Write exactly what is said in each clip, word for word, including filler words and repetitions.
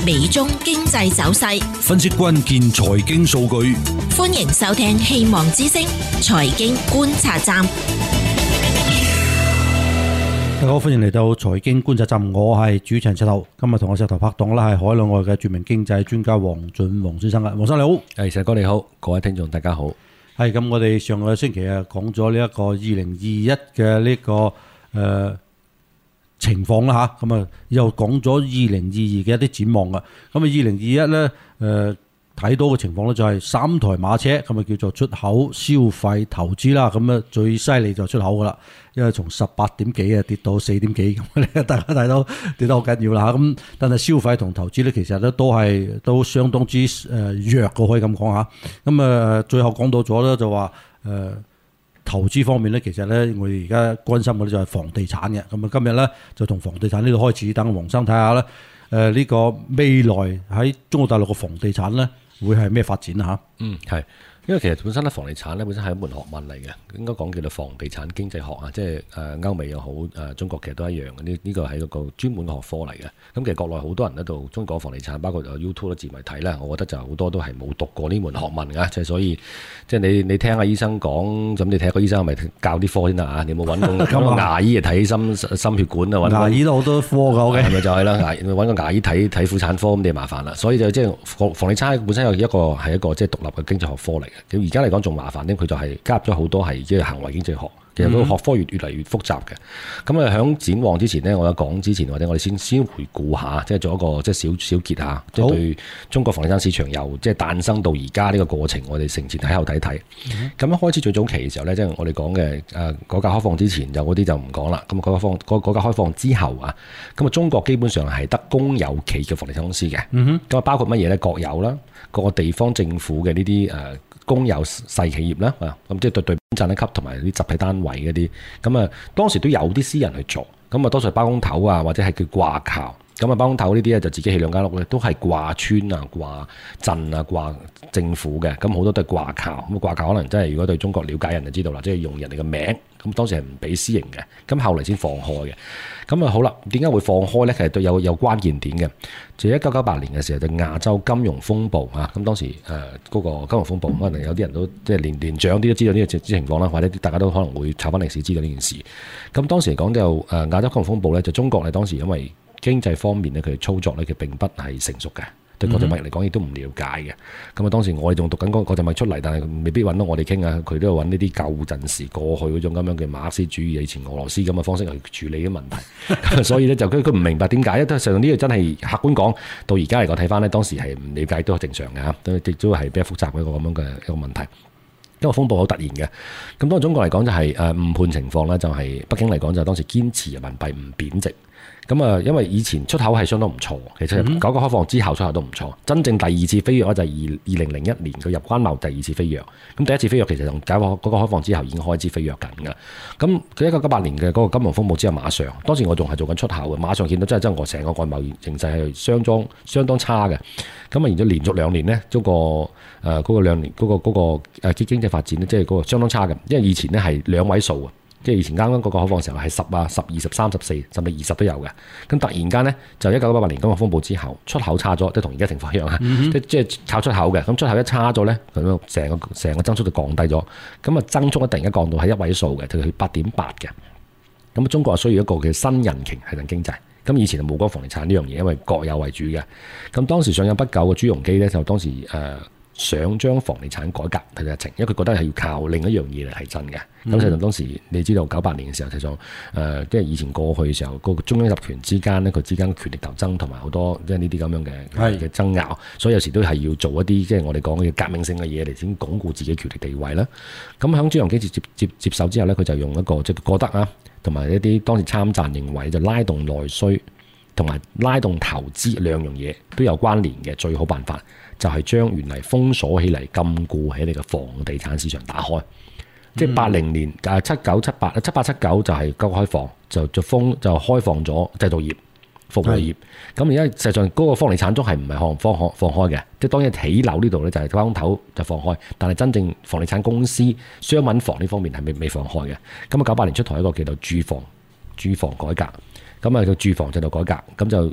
美中經濟走勢， 分析關鍵財經數據。 歡迎收聽希望之聲財經觀察站。 大家好，歡迎嚟到財經觀察站，我係主持人石頭。今日同我石頭拍檔啦，係海內外嘅著名經濟專家黃俊宏先生啊，黃生你好。 係石哥你好，各位聽眾大家好。 係咁，我哋上個星期啊講咗呢一個二零二一嘅呢個誒、呃、情況啦吓，咁啊又講咗二零二二嘅一啲展望啊。咁啊二零二一咧誒睇到嘅情況咧就係三台馬車，咁啊叫做出口、消費、投資啦。咁啊最犀利就出口噶啦，因為從十八點幾啊跌到四點幾咁咧，大家睇到跌得好緊要啦嚇。咁但係消費同投資咧，其實咧都係都相當之誒弱嘅，可以咁講嚇。咁啊最後講到咗咧就話誒投資方面咧，其實咧我哋而家關心嘅咧就係房地產嘅。咁啊今日咧就同房地產呢度開始，等黃生睇下咧誒呢個未來喺中國大陸嘅房地產咧會係咩發展啊嚇？ 嗯，係。因為其實本身咧房地產咧本身係一門學問嚟嘅，應該講叫做房地產經濟學啊，即係誒歐美又好誒中國其實都一樣嘅，呢呢個係一個專門嘅學科嚟嘅。咁其實國內好多人喺度中意講房地產，包括 YouTube 自媒體咧，我覺得就好多都係冇讀過呢門學問㗎，即係所以即係你你聽下醫生講，咁你睇下個醫生係咪教啲科先得啊？你有冇揾個揾個牙醫嚟睇心心血管啊？ 牙醫都好多科㗎， 係咪就係啦？揾個牙醫睇睇婦產科咁，你麻煩啦。所以就即係房房地產本身有一個係一個即係獨立嘅經濟學科嚟嘅。咁而家嚟講仲麻煩啲，佢就係加入咗好多係即係行為經濟學。其實嗰個學科越越嚟越複雜嘅。咁啊喺展望之前呢，我有講之前或者我哋先先回顧下，即係做一個即係小小結下，即係對中國房地產市場由即係誕生到而家呢個過程，我哋承前睇後睇睇。咁、嗯、一開始最早期嘅時候呢，即係我哋講嘅誒改革開放之前就嗰啲就唔講啦。咁改革開放改革開放之後啊，咁啊中國基本上係得公有企嘅房地產公司嘅。咁啊、嗯、包括乜嘢呢？國有啦，各個地方政府嘅呢啲誒公有細企業啦，啊咁即係對對站一級同埋啲集體單位嗰啲，咁啊當時都有啲私人去做，咁啊多數係包工頭啊，或者係叫掛靠，咁啊包工頭呢啲咧就自己起兩間屋咧，都係掛村啊、掛鎮啊、掛政府嘅，咁好多都係掛靠，咁掛靠可能真係如果對中國了解人就知道啦，即係用人哋嘅名，咁當時係唔俾私營嘅，咁後嚟先放開嘅，咁啊好啦，點解會放開咧？其實都有有關鍵點嘅，就一九九八年嘅時候就亞洲金融風暴啊，咁當時誒嗰、呃那個金融風暴，可能有啲人都即係年年長啲都知道呢個情況啦，或者大家都可能會查翻歷史知道呢件事。咁當時嚟講就誒、呃、亞洲金融風暴咧，就中國咧當時因為經濟方面咧佢操作咧佢並不係成熟嘅。對國際貿易嚟講亦都唔了解嘅，咁啊當時我哋仲讀緊嗰個國際貿易出嚟，但係未必揾到我哋傾啊，佢都要揾呢啲舊陣時過去嗰種咁樣嘅馬克思主義以前俄羅斯咁嘅方式去處理啲問題，所以咧就佢佢唔明白點解，因為實際上呢個真係客觀講到而家嚟講睇翻咧，當時係唔了解都正常嘅嚇，都亦都係比較複雜嘅一個咁樣嘅一個問題。因為風暴好突然嘅，咁當然中國嚟講就係誒誤判情況咧，就係北京嚟講就當時堅持人民幣唔貶值。咁啊，因為以前出口係相當唔錯，其實改革開放之後出口都唔錯。真正第二次飛躍咧就係二二零零一年佢入關貿第二次飛躍。咁第一次飛躍其實同改革嗰個開放之後已經開始飛躍緊㗎。咁佢一九九八年嘅嗰個金融風暴之後，馬上當時我仲係做緊出口嘅，馬上見到真係真係我成個外貿形勢係相當相當差嘅。咁啊，然之後連續兩年呢，嗰、嗰個誒嗰、呃嗰個兩年嗰、嗰個嗰、嗰個誒經濟發展咧，即係嗰個相當差嘅，因為以前呢係兩位數啊。即係以前啱啱嗰個開放嘅時候係十啊、十、二十、三十四，甚至二十都有嘅。咁突然間呢，就一九九八年金融風暴之後，出口差咗，即係同而家情況一樣啊！嗯、即即係靠出口嘅，咁出口一差咗呢，咁樣成個成個增速就降低咗。咁啊，增速一突然間降到係一位數嘅，就去八點八嘅。咁中國係需要一個嘅新引擎係緊經濟。咁以前就冇講房地產呢樣嘢，因為國有為主嘅。咁當時上任不久嘅朱鎔基呢，就當時誒。呃想將房地產改革提一程，因為佢覺得係要靠另一樣嘢嚟係真嘅。咁實際上當時你知道九八年嘅時候，實際上誒即係以前過去嘅時候，個中央集權之間咧，佢之間嘅權力鬥爭同埋好多即係呢啲咁樣嘅嘅爭拗，所以有時都係要做一啲即係我哋講嘅革命性嘅嘢嚟先鞏固自己權力地位啦。咁喺朱鎔基接接接接手之後咧，佢就用一個即係覺得啊，同埋一啲當時參贊認為就拉動內需同埋拉動投資兩樣嘢都有關聯嘅最好辦法。就係將原嚟封鎖起嚟、禁錮起嚟嘅房地產市場打開，嗯、即係八零年、誒七九、七八、七八、七九就係改革開放，就就封就開放咗製造業、服務業。咁而家實際上嗰個房地產中係唔係放放放開嘅？即係當然起樓呢度咧就係包工頭就放開，但係真正房地產公司商品房呢方面係未未放開嘅。咁啊九八年出台一個叫做住房住房改革，咁啊叫住房制度改革，咁就。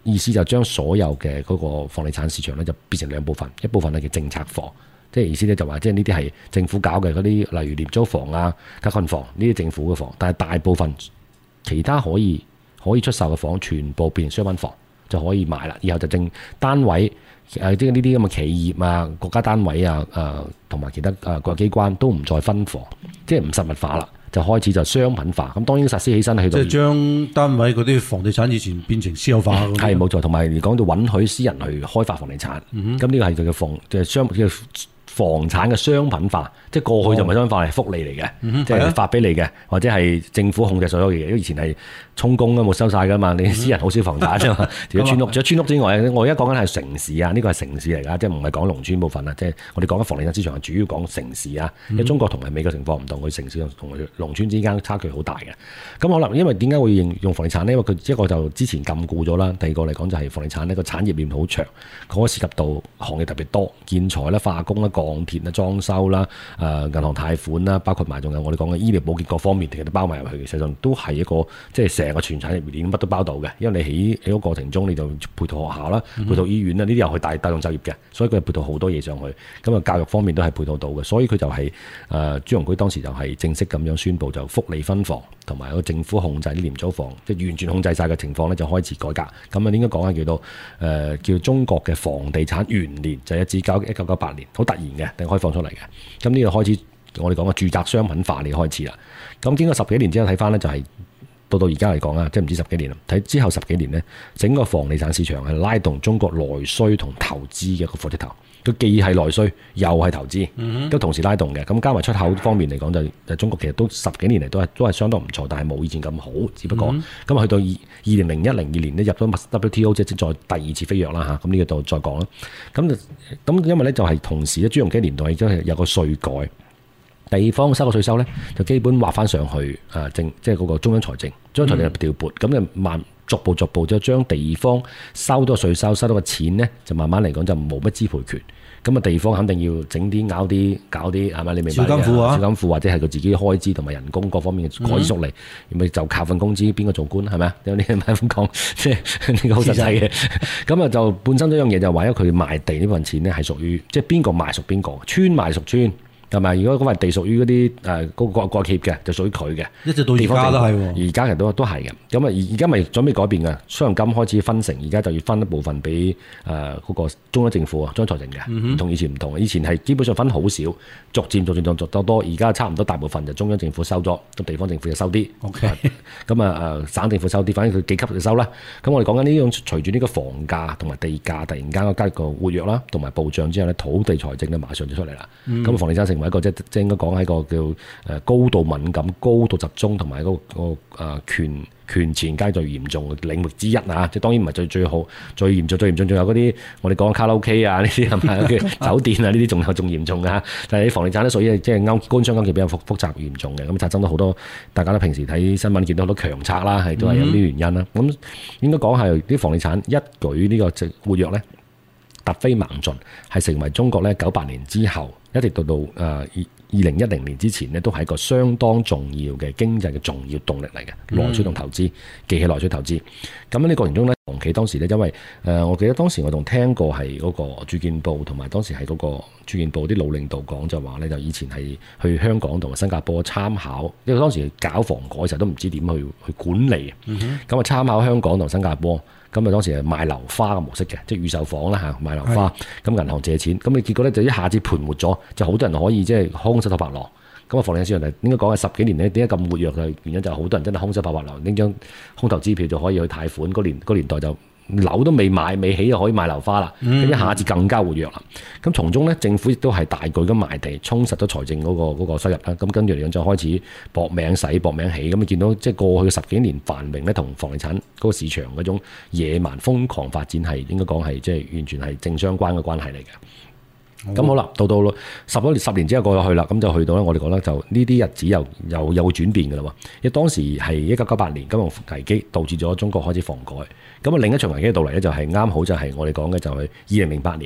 意思就將所有嘅嗰個房地產市場咧就變成兩部分，一部分咧叫政策房，即係意思咧就話即係呢啲係政府搞嘅嗰啲，例如廉租房啊、家訓房呢啲政府嘅房，但係大部分其他可以可以出售嘅房全部變成商品房就可以買啦，以後就正單位誒即係呢啲咁嘅企業啊、國家單位啊、誒同埋其他誒國有機關都唔再分房，即係唔實物化啦。就開始就商品化，咁當然實施起身去到即係將單位嗰啲房地產以前變成私有化咁。 係冇錯，同埋講到允許私人去開發房地產，咁呢、嗯、個係佢嘅房即係商叫房產嘅商品化，即係過去就唔係商品化，係、哦、福利嚟嘅，嗯、即係發俾你嘅，或者係政府控制所有嘢。因為以前係充公都冇收晒噶嘛，你私人好少房產啫嘛。除咗村屋，除咗村屋之外，我而家講緊係城市啊，呢個係城市嚟㗎，即係唔係講農村部分啊。即係我哋講緊房地產市場係主要講城市啊。因為中國同埋美國情況唔同，佢城市同農村之間差距好大嘅。咁可能因為點解會用用房地產呢？因為佢一個就之前禁錮咗啦，第二個嚟講就係房地產呢個產業鏈好長，佢可以涉及到行業特別多，建材啦、化工啦、鋼鐵啦、裝修啦、誒銀行貸款啦，包括埋仲有我哋講嘅醫療保健各方面，其實都包埋入去嘅。實際上都係一個即係成個全產業鏈乜都包到嘅。因為你喺喺個過程中，你就配套學校啦、配套醫院啦，呢啲又去帶帶動就業嘅，所以佢配套好多嘢上去。咁啊，教育方面都係配套到嘅，所以佢就係、是、誒、呃、朱鎔基當時就係正式咁樣宣布，就福利分房同埋個政府控制啲廉租房，即係完全控制晒嘅情況咧，就開始改革。咁啊，應該講係叫做誒、呃、叫中國嘅房地產元年，就係至九一九九八年，好突然嘅，定開放出嚟嘅。咁呢個開始我哋講嘅住宅商品化，你開始啦。咁經過十幾年之後睇翻咧，就係、是。到到而家嚟講啊，即係唔知十幾年啦。睇之後十幾年呢，整個房地產市場係拉動中國內需同投資嘅一個火車頭。佢既係內需，又係投資，都同時拉動嘅。咁加埋出口方面嚟講，就就中國其實都十幾年嚟都係都係相當唔錯，但係冇以前咁好。只不過咁啊，去到二二零零一零二年呢，入咗 W T O 即係再第二次飛躍啦嚇。咁呢個度再講啦。咁咁因為咧就係同時咧，朱鎔基年代亦都係有個稅改。地方收個稅收咧，就基本劃翻上去，誒政即係嗰個中央財政，中央財政調撥，咁、嗯、就慢逐步逐步就將地方收到稅收，收到個錢咧，就慢慢嚟講就冇乜支配權。咁啊，地方肯定要整啲搞啲搞啲係咪？你明白？小金庫啊，小金庫或者係佢自己嘅開支同埋人工各方面嘅開支縮嚟，咪、嗯、就靠份工資，邊個做官係咪啊？有啲人咪咁講，即係呢個好實際嘅。咁啊，就本身一樣嘢就話，因為佢賣地呢份錢咧係屬於即係邊個賣屬邊個，村賣屬村。係咪？如果嗰塊地屬於嗰啲誒嗰個國企嘅，就屬於佢嘅。一直到而家都係喎。而家其實都都係嘅。咁啊，而而家咪準備改變嘅，商業金開始分成，而家就要分一部分俾誒嗰個中央政府啊，中央財政嘅。唔同以前唔同，以前係基本上分好少，逐漸逐漸逐逐多多。而家差唔多大部分就中央政府收咗，咁地方政府就收啲。OK。咁啊誒，省政府收啲，反正佢幾級就收啦。咁我哋講緊呢樣，隨住呢個房價同埋地價突然間個加個活躍啦，同埋暴漲之後咧，土地財政咧馬上就出嚟啦。咁、嗯、房地產成為一個即即應該講係一個叫誒高度敏感、高度集中同埋嗰個誒權權錢階最嚴重嘅領域之一啊！即當然唔係最最好、最嚴重、最嚴重，仲有嗰啲我哋講卡拉 OK 啊，呢啲係咪嘅酒店啊？呢啲仲有仲嚴重㗎。但係啲房地產咧，屬於即係勾官商勾結比較複複雜嚴重嘅，咁產生咗好多大家都平時睇新聞見到好多強拆啦，係都係有啲原因啦。咁、嗯、應該講係啲房地產一舉呢個即活躍咧，突飛猛進，係成為中國咧九八年之後一直到到誒二二零一零年之前咧，都係一個相當重要嘅經濟嘅重要動力嚟嘅。內需同投資，記起內需投資。咁喺呢個過程中咧，房企當時咧，因為誒、呃，我記得當時我仲聽過係嗰個住建部同埋當時係嗰個住建部啲老領導講就話咧，就以前係去香港同埋新加坡參考，因為當時搞房改嘅時候都唔知點去去管理，咁啊、嗯、參考香港同新加坡。咁啊，當時係賣樓花嘅模式嘅，即係預售房啦嚇，賣樓花，咁銀行借錢，咁你結果咧就一下子盤活咗，就好多人可以即係空手套白狼。咁啊，房地產市場應該講係十幾年咧，點解咁活躍嘅原因就係好多人真係空手套白狼，拎張空頭支票就可以去貸款。嗰年嗰年代就樓都未買未起就可以賣樓花啦，咁、嗯、一下子更加活躍啦。咁從中咧，政府亦都係大舉咁賣地，充實咗財政嗰、嗰個嗰個收入啦。咁跟住嚟講就開始搏命使搏命起。咁你見到即係過去嘅十幾年繁榮咧，同房地產嗰個市場嗰種野蠻瘋狂發展係應該講係即係完全係正相關嘅關係嚟嘅。咁、嗯、好啦，到到十多年十年之後過咗去啦，咁就去到咧，我哋覺得就呢啲日子又又又會轉變㗎啦喎。因為當時係一九九八年金融危機導致咗中國開始房改，咁啊另一場危機嘅到嚟咧就係啱好就係我哋講嘅就係二零零八年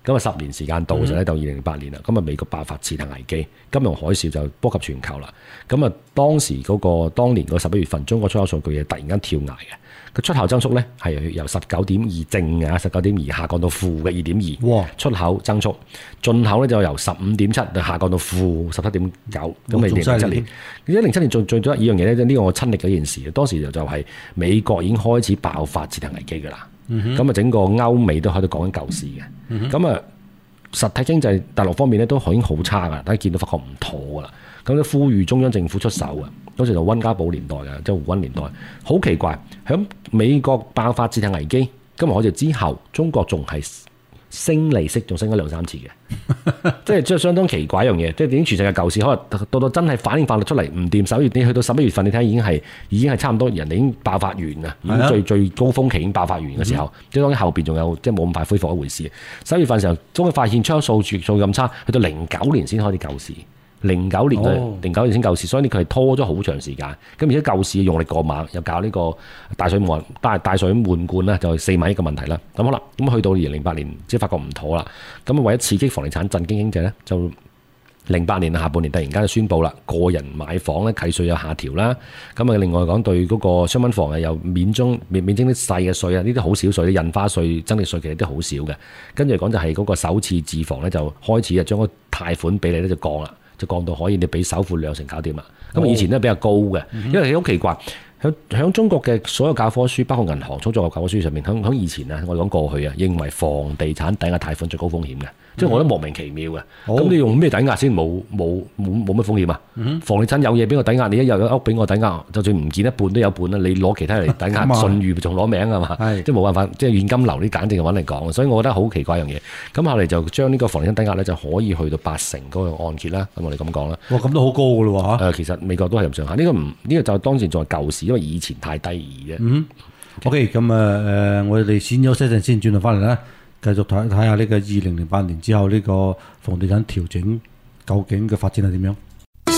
咁啊十年時間到嘅時候咧，到二零零八年啦，咁啊美國爆發次貸危機，金融海嘯就波及全球啦。咁啊當時嗰、嗰個當年個十一月份，中國出口數據係突然間跳崖嘅。個出口增速咧係由十九點二正嘅，十九點二下降到負嘅二點二。哇！出口增速，進口咧就由十五點七下降到負十七點九。咁咪零七年，而家零七年最最多一樣嘢咧，呢、呢個我親歷嘅一件事。當時就就係美國已經開始爆發次貸危機㗎啦。咁啊、嗯、整個歐美都喺度講緊救市嘅。咁啊、嗯、實體經濟大陸方面咧都已經好差㗎，大家見到發覺唔妥㗎啦。咁咧呼籲中央政府出手啊！嗰時就溫家寶年代嘅，即係胡溫年代，好奇怪。喺美國爆發次貸危機，金融海嘯之後，中國仲係升利息，仲升咗兩三次嘅，即係即係相當奇怪一樣嘢。即係已經全世界救市，可能到到真係反應發力出嚟唔掂，十一月你去到十一月份，你睇已經係已經係差唔多，人哋已經爆發完啦，已經最最高峰期已經爆發完嘅時候，即係當然後邊仲有即係冇咁快恢復一回事。十一月份嘅時候，終於發現出口數據數咁差，去到零九年先開始救市。零九年嘅零九年先救市，所以呢佢係拖咗好長時間。咁而且救市用力過猛，又搞呢個大水漫大大水漫灌啦，就係四萬億嘅問題啦。咁好啦，咁去到二零零八年，即係發覺唔妥啦。咁為咗刺激房地產振興經濟咧，就零八年下半年突然間就宣布啦，個人買房咧契稅有下調啦。咁啊，另外講對嗰個商品房啊，又免徵免免徵啲細嘅稅啊，呢啲好少稅，印花稅、增值稅其實都好少嘅。跟住講就係嗰個首次置房咧，就開始啊將個貸款比例咧就降啦。就降到可以，你俾首付兩成搞掂啦。咁、哦、以前都係比較高嘅，因為好奇怪，響響中國嘅所有教科書，包括銀行操作嘅教科書上面，響響以前啊，我哋講過去啊，認為房地產抵押貸款最高風險嘅。即係我覺得莫名其妙嘅，咁、哦、你用咩抵押先？冇冇冇冇乜風險啊？嗯、房地產有嘢俾我抵押，你一有有屋俾我抵押，就算唔見一半都有半啦。你攞其他嚟抵押，信譽仲攞名係嘛？即係冇辦法，即係現金流呢簡直係揾嚟講。所以我覺得好奇怪一樣嘢。咁後嚟就將呢個房地產抵押咧就可以去到八成嗰個按揭啦。咁我哋咁講啦。 哇，咁都好高㗎咯喎嚇！ 其實美國都係咁上下。呢、呢個唔呢、呢個就當時仲係舊時，因為以前太低而啫。 嗯。OK，咁啊誒，我哋先休息陣先，轉頭翻嚟啦。繼續睇睇下呢個二零零八年之後呢個房地產調整究竟嘅發展係點樣？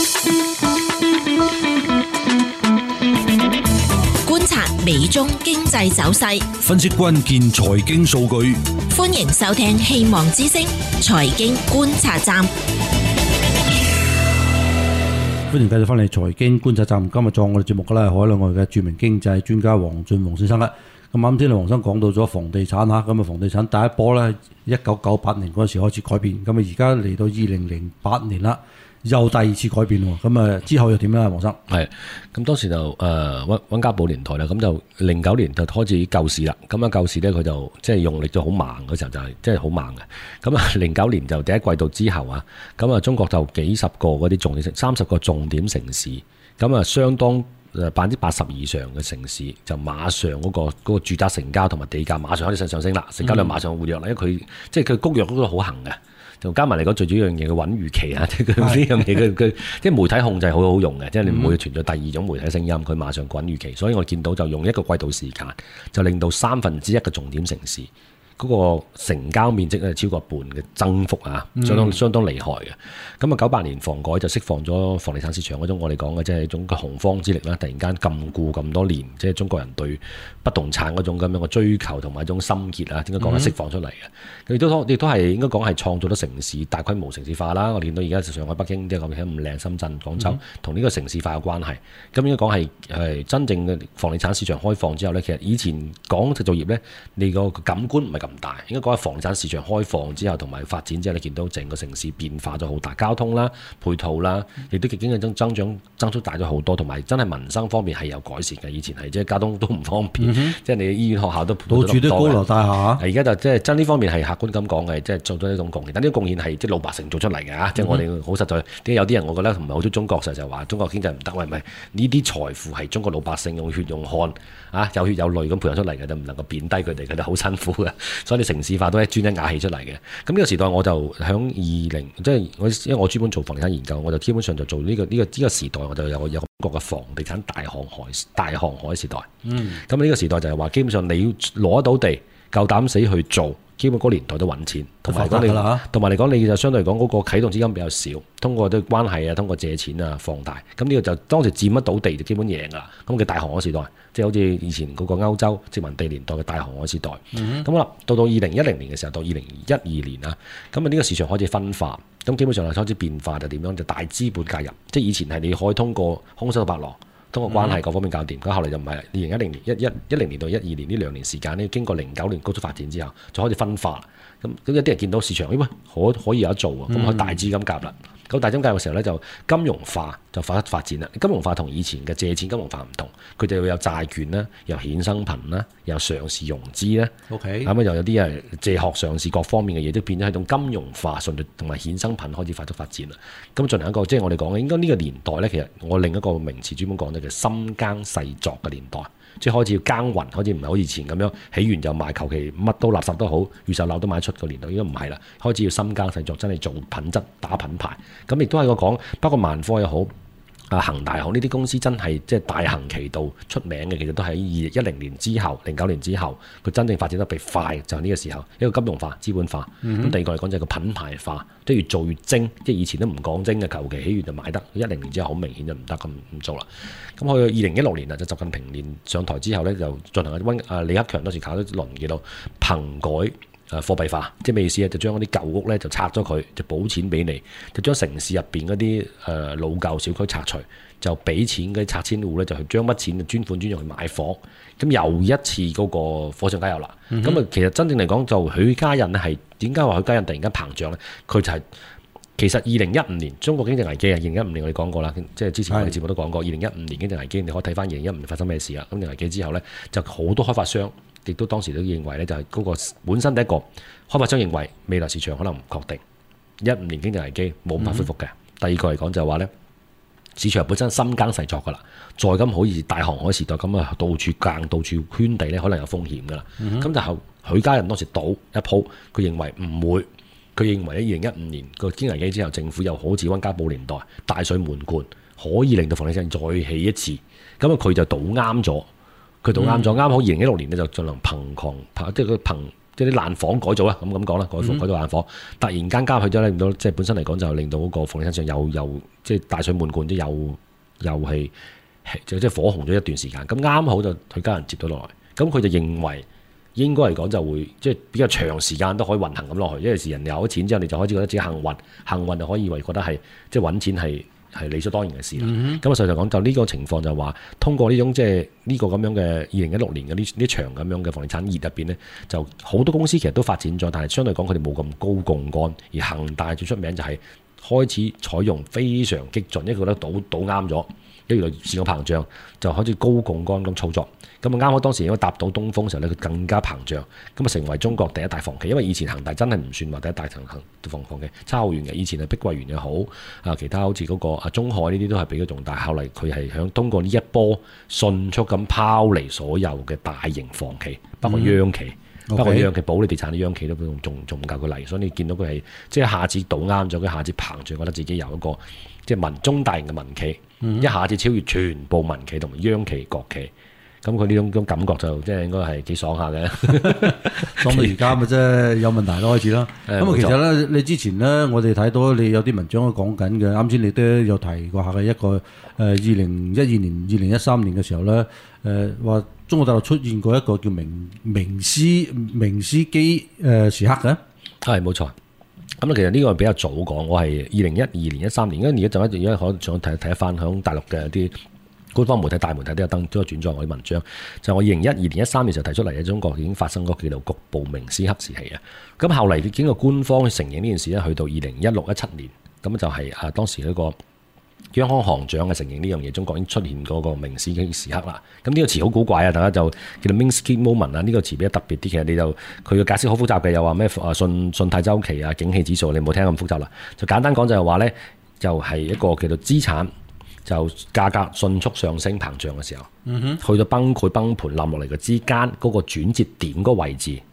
觀察美中經濟走勢， 分析關鍵財經數據。 歡迎收聽希望之聲財經觀察站。 歡迎繼續翻嚟財經觀察站。今日做我哋節目嘅咧，海內外嘅著名經濟專家黃俊宏先生啦。咁啱先，黃生講到咗房地產嚇，咁啊房地產第一波咧，一九九八年嗰陣時開始改變，咁啊而家嚟到二零零八年啦，又第二次改變喎，咁啊之後又點咧，黃生？係， 咁當時就誒溫溫家寶年代啦，咁就零九年就開始救市啦，咁啊救市咧佢就即係用力咗好猛嗰時候就係即係好猛嘅，咁啊零九年就第一季度之後啊，咁啊中國就幾十個嗰啲重點城，三十個重點城市，咁啊相當。誒百分之八十以上嘅城市就馬上嗰、嗰個嗰個住宅成交同埋地價馬上開始上升啦，成交量馬上活躍啦，因為佢即係佢谷藥嗰個好行嘅，就加埋嚟講最主要一樣嘢嘅穩預期啊，即係佢呢樣嘢佢佢即係媒體控制好好用嘅，即係你唔會存在第二種媒體聲音，佢馬上滾預期，所以我見到就用一個季度時間就令到三分之一嘅重點城市。嗰個成交面積咧超過半嘅增幅啊，相當相當厲害嘅。咁啊，九八年房改就釋放咗房地產市場嗰種我哋講嘅即係一種嘅洪荒之力啦。突然間禁錮咁多年，即係中國人對不動產嗰種咁樣嘅追求同埋一種心結啊，應該講係釋放出嚟嘅。亦都亦都係應該講係創造咗城市大規模城市化啦。我哋見到而家上海、北京即係咁咁靚，深圳、廣州同呢個城市化有關係。咁應該講係係真正嘅房地產市場開放之後咧，其實以前講製造業咧，你個感官唔係咁大，應該講係房地產市場開放之後同埋發展之後，你見到整個城市變化咗好大，交通啦、配套啦，亦都經濟增增長增速大咗好多，同埋真係民生方面係有改善嘅。以前係即係交通都唔方便，嗯、哼即係你醫院學校都到處都高樓大廈。 而家就即係真呢方面係客觀咁講嘅，即係做咗一種貢獻。但呢個貢獻係即係老百姓做出嚟嘅啊！嗯、哼即係我哋好實在。點解有啲人我覺得唔係好中意中國，就就話中國經濟唔得，喂唔係呢啲財富係中國老百姓用血用汗啊有血有淚咁培養出嚟嘅，就唔能夠貶低佢哋，佢哋好辛苦嘅。所以你城市化都係專一瓦氣出嚟嘅。咁呢個時代我就響二零，即係我因為我專門做房地產研究，我就基本上就做呢、這個呢、這個呢、這個時代，我就有有個嘅房地產大航海大航海時代。嗯，咁呢個時代就係話基本上你要攞到地，夠膽死去做， 基本嗰個年代都揾錢，同埋發達㗎啦同埋嚟講，你就相對嚟講嗰個啟動資金比較少，通過啲關係啊，通過借錢啊放大，咁呢個就當時佔得到地就基本贏㗎啦。咁嘅大航海時代，即係好似以前嗰個歐洲殖民地年代嘅大航海時代。咁好啦，到到二零一零年嘅時候，到二零一二年啊，咁啊呢個市場開始分化，咁基本上就開始變化就點樣？就大資本介入，即係以前係你可以通過空手道白狼。通過關係各方面搞掂，咁、嗯、後嚟就唔係二零一零年、一一一零年到一二年呢兩年時間呢，經過零九年高速發展之後，就開始分化。咁咁有啲人見到市場，咦喂，可可以有得做喎，咁可以大資金夾啦。咁、嗯、大資金夾嘅時候咧，就金融化就發發展啦。金融化同以前嘅借錢金融化唔同，佢哋會有債券啦，有衍生品啦，有上市融資啦。 OK， 咁啊又有啲係借殼上市各方面嘅嘢，都變咗係種金融化，順同埋衍生品開始快速發展啦。咁進行一個即係我哋講嘅，應該呢個年代咧，其實我另一個名詞專門講咧，叫深耕細作嘅年代。即係開始要耕耘，開始唔係好似以前咁樣起完就賣，求其乜都垃圾都好，預售樓都賣得出個年代，應該唔係啦。開始要深耕細作，真係做品質打品牌。咁亦都係個講，包括萬科又好，啊恒大又好，呢啲公司真係即係大行其道出名嘅，其實都喺二一零年之後、零九年之後，佢真正發展得比快，就係、是、呢個時候一個金融化、資本化。咁、嗯、第二個嚟講就係個品牌化，即係越做越精，即係以前都唔講精嘅，求其起完就買得。一零年之後好明顯就唔得咁唔做啦。咁去到二零一六年啊，就習近平年上台之後咧，就進行温啊李克強當時搞咗一輪叫做棚改誒貨幣化，即係咩意思咧？就將嗰啲舊屋咧就拆咗佢，就補錢俾你，就將城市入邊嗰啲誒老舊小區拆除，就俾錢嗰啲拆遷戶咧就去將筆錢專款專用去買房。咁又一次嗰個火上加油啦。咁啊、嗯，其實真正嚟講就許家印咧係點解話許家印突然間膨脹咧？佢就係、是。其實二零一五年中國經濟危機啊，二零一五年我哋講過啦，即係之前我哋節目都講過，二零一五年經濟危機，你可以睇翻二零一五年發生咩事啦。經濟危機之後呢，就好多開發商亦都當時都認為呢，就係嗰個本身第一個開發商認為未來市場可能唔確定，一五年經濟危機冇辦法恢復嘅。嗯、第二個嚟講就係話呢，市場本身深耕細作噶啦，再咁好似大航海時代咁啊，到處耕到處圈地呢，可能有風險噶啦。咁、嗯、就後許家印當時賭一鋪，佢認為唔會。佢認為喺二零一五年個經濟危機之後，政府又好似溫家寶年代大水漫灌，可以令到房地產再起一次。咁啊，佢就賭啱咗，佢賭啱咗，啱、嗯、好二零一六年咧就進行棚狂，即係個棚，即係啲爛房改造啦，咁咁講啦，改改到爛房，嗯、突然間加去咗咧，令到即係本身嚟講就令到嗰個房地產上又又即係大水漫灌，即又又係即係火紅咗一段時間。咁啱好就佢家人接咗落嚟，咁佢就認為。應該嚟講就會即係比較長時間都可以運行咁落去，因為時人有咗錢之後，你就開始覺得自己幸運，幸運就可以以為覺得係即係揾錢係係理所當然嘅事啦。咁啊、嗯哼，實際上講就呢個情況就話，通過呢種即係呢個咁樣嘅二零一六年嘅呢呢場咁樣嘅房地產熱入邊呢，就好多公司其實都發展咗，但係相對講佢哋冇咁高槓桿，而恒大最出名就係開始採用非常激進，因為覺得賭賭啱咗，因為市場膨脹就開始高槓桿咁操作。咁啊啱好當時因為搭到東風嘅時候咧，佢更加膨脹，咁啊成為中國第一大房企。因為以前恒大真係唔算話第一大層行房房企，差好遠嘅。以前係碧桂園又好啊，其他好似嗰個啊中海呢啲都係比較重大。後嚟佢係響通過呢一波迅速咁拋離所有嘅大型房企，包括央企，嗯、包括央企、保利地產啲央企都仲仲仲唔夠佢嚟。所以你見到佢係即係一下子賭啱咗，佢一下子膨脹，覺得自己有一個即係民中大型嘅民企，嗯、一下子超越全部民企同埋央企國企。咁佢呢種種感覺就即係應該係幾爽下嘅， 爽到而家咪即係有問題咯開始啦。咁啊、嗯，其實咧，你之前咧，我哋睇到你有啲文章都講緊嘅。啱先你都有提過下嘅一個誒，二零一二年、二零一三年嘅時候咧，誒、呃、話中國大陸出現過一個叫明明斯明斯基誒時刻嘅， 係冇錯。咁其實呢個比較早講，我係二零一二年、一三年，因為而家就一而家可能想睇睇一翻響大陸嘅一啲。官方媒體、大媒體都有登，都有轉載我啲文章。就係、我二零一二年、一三年時候提出嚟嘅，中國已經發生過叫做局部明斯克時期啊。咁後嚟經過官方承認呢件事咧，去到二零一六、一七年，咁就係啊當時嗰個央行行長嘅承認呢樣嘢，中國已經出現嗰個明斯基時刻啦。咁呢個詞好古怪啊，大家就叫做 Minsky moment 啊。呢個詞比較特別啲，其實你就佢嘅解釋好複雜嘅，又話咩啊信信貸週期啊、景氣指數，你冇聽咁複雜啦。就簡單講就係話咧，就係、是、一個叫做資產。就價格迅速上升膨脹嘅時候，嗯、哼去到崩潰崩盤冧落嚟嘅之間嗰、那個轉折點嗰個位置，